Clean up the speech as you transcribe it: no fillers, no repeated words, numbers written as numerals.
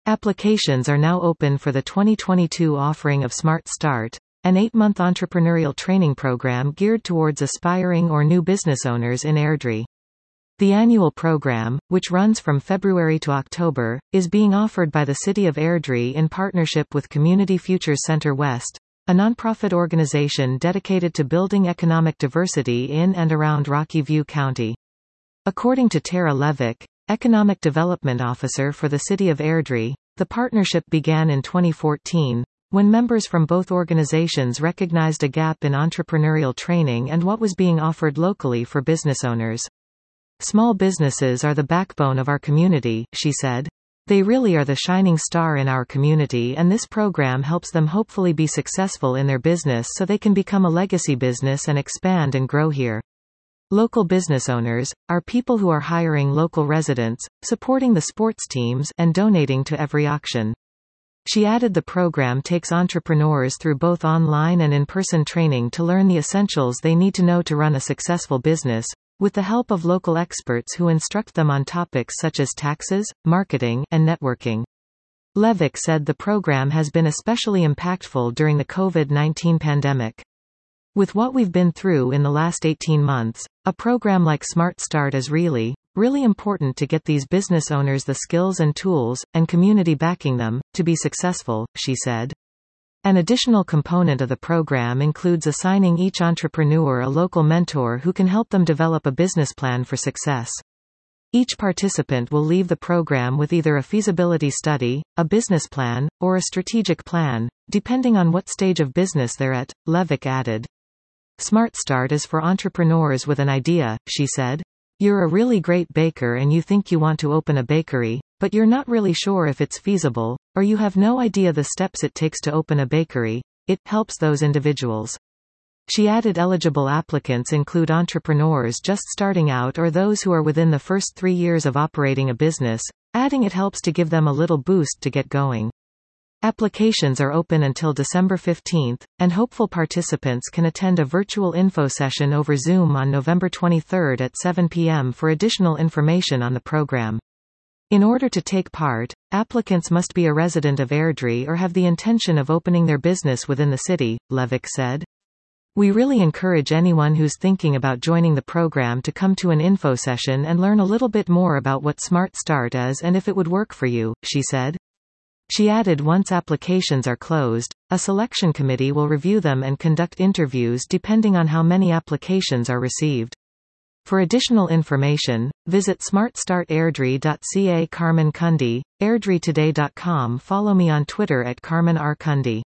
Applications are now open for the 2022 offering of Smart Start, an 8-month entrepreneurial training program geared towards aspiring or new business owners in Airdrie. The annual program, which runs from February to October, is being offered by the City of Airdrie in partnership with Community Futures Centre West, a nonprofit organization dedicated to building economic diversity in and around Rocky View County. According to Tara Levick, Economic Development Officer for the City of Airdrie, the partnership began in 2014, when members from both organizations recognized a gap in entrepreneurial training and what was being offered locally for business owners. Small businesses are the backbone of our community, she said. They really are the shining star in our community, and this program helps them hopefully be successful in their business so they can become a legacy business and expand and grow here. Local business owners are people who are hiring local residents, supporting the sports teams, and donating to every auction. She added the program takes entrepreneurs through both online and in-person training to learn the essentials they need to know to run a successful business, with the help of local experts who instruct them on topics such as taxes, marketing, and networking. Levick said the program has been especially impactful during the COVID-19 pandemic. With what we've been through in the last 18 months, a program like Smart Start is really important to get these business owners the skills and tools, and community backing them, to be successful, she said. An additional component of the program includes assigning each entrepreneur a local mentor who can help them develop a business plan for success. Each participant will leave the program with either a feasibility study, a business plan, or a strategic plan, depending on what stage of business they're at, Levick added. Smart Start is for entrepreneurs with an idea, she said. You're a really great baker and you think you want to open a bakery, but you're not really sure if it's feasible, or you have no idea the steps it takes to open a bakery. It helps those individuals. She added eligible applicants include entrepreneurs just starting out or those who are within the first 3 years of operating a business, adding it helps to give them a little boost to get going. Applications are open until December 15, and hopeful participants can attend a virtual info session over Zoom on November 23 at 7 p.m. for additional information on the program. In order to take part, applicants must be a resident of Airdrie or have the intention of opening their business within the city, Levick said. We really encourage anyone who's thinking about joining the program to come to an info session and learn a little bit more about what Smart Start is and if it would work for you, she said. She added once applications are closed, a selection committee will review them and conduct interviews depending on how many applications are received. For additional information, visit smartstartairdrie.ca. Carmen Cundy, airdrietoday.com. Follow me on Twitter at Carmen R. Cundy.